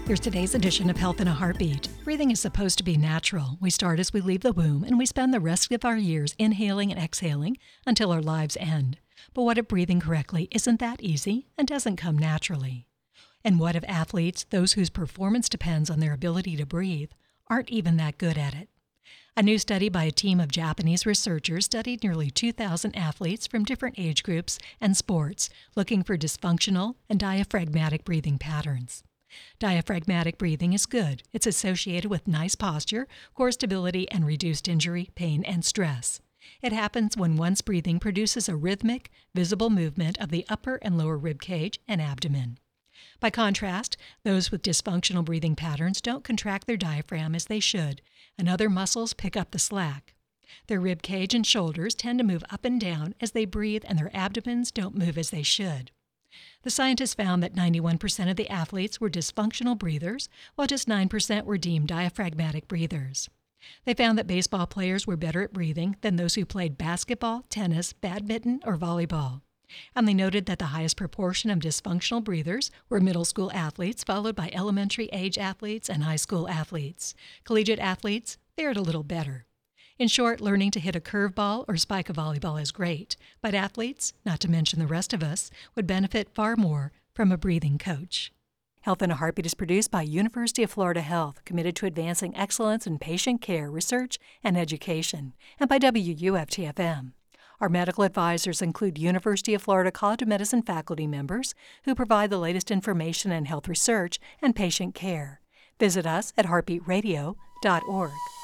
Here's today's edition of Health in a Heartbeat. Breathing is supposed to be natural. We start as we leave the womb, and we spend the rest of our years inhaling and exhaling until our lives end. But what if breathing correctly isn't that easy and doesn't come naturally? And what if athletes, those whose performance depends on their ability to breathe, aren't even that good at it? A new study by a team of Japanese researchers studied nearly 2,000 athletes from different age groups and sports, looking for dysfunctional and diaphragmatic breathing patterns. Diaphragmatic breathing is good. It's associated with nice posture, core stability, and reduced injury, pain, and stress. It happens when one's breathing produces a rhythmic, visible movement of the upper and lower rib cage and abdomen. By contrast, those with dysfunctional breathing patterns don't contract their diaphragm as they should, and other muscles pick up the slack. Their rib cage and shoulders tend to move up and down as they breathe, and their abdomens don't move as they should. The scientists found that 91% of the athletes were dysfunctional breathers, while just 9% were deemed diaphragmatic breathers. They found that baseball players were better at breathing than those who played basketball, tennis, badminton, or volleyball. And they noted that the highest proportion of dysfunctional breathers were middle school athletes, followed by elementary age athletes and high school athletes. Collegiate athletes fared a little better. In short, learning to hit a curveball or spike a volleyball is great, but athletes, not to mention the rest of us, would benefit far more from a breathing coach. Health in a Heartbeat is produced by University of Florida Health, committed to advancing excellence in patient care, research, and education, and by WUFT-FM. Our medical advisors include University of Florida College of Medicine faculty members who provide the latest information in health research and patient care. Visit us at heartbeatradio.org.